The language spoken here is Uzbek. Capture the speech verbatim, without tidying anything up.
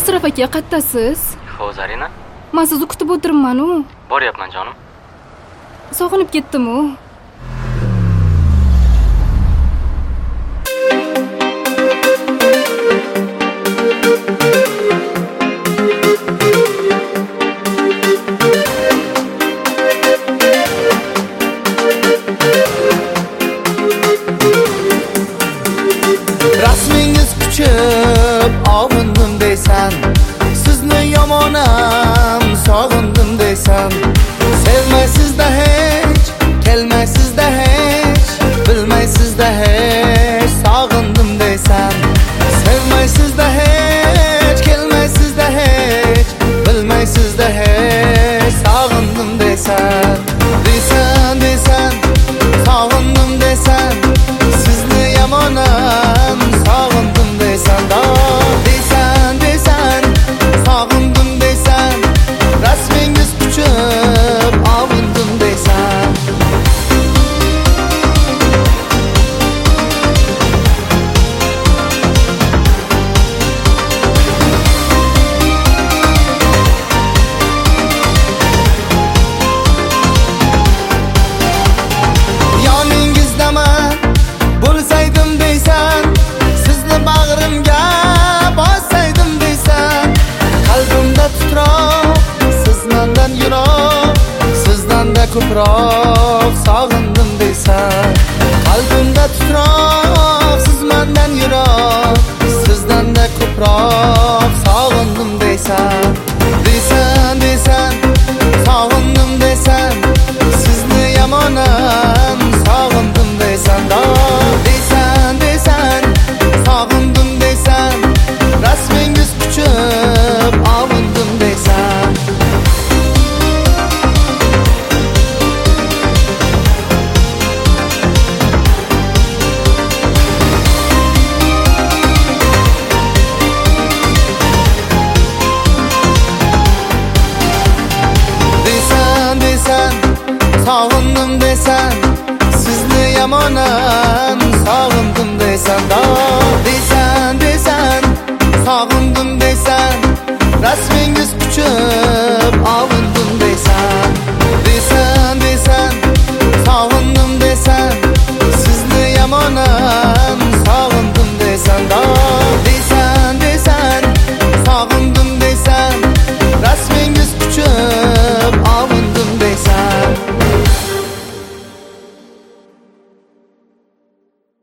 Ashraf aka, qattasiz? Xo'p, Zarina. Men sizni kutib o'tiribman-u. Boryapman, jonim. Sog'inib ketdim-u. Rasmingiz kuchib ovindim deysan, sizni yomonam sog'indim deysan. Sevmaysizda hech, kelmaysizda hech, bilmaysizda hech sog'indim deysan. Sevmaysizda hech, kelmaysizda hech, bilmaysizda hech sog'indim deysan. Deysan, deysan, sog'indim deysan, sizni yomonam sog'indim deysan. Deysan, deysan, sog'indim deysan, rasmingiz kuchib ovindim deysan. Yoningizdaman bo'lsaydim deysan, sizni bag'rimga bossaydim deysan. Qalbimda titroq, siz mendan yiroq, sizdan-da ko'proq sog'indim deysan. Qalbimda titroq, siz mendan yiroq, sizdan-da ko'proq sog'indim deysan. Deysan, deysan, sog'indim deysan, sizni yomonam sog'indim deysan. Deysan, deysan, sog'indim deysan, rasmingiz kuchib ovindim deysan. Deysan, deysan, sog'indim deysan, sizni yomonam sog'indim deysan. Deysan, deysan, sog'indim deysan, rasmingiz kuchib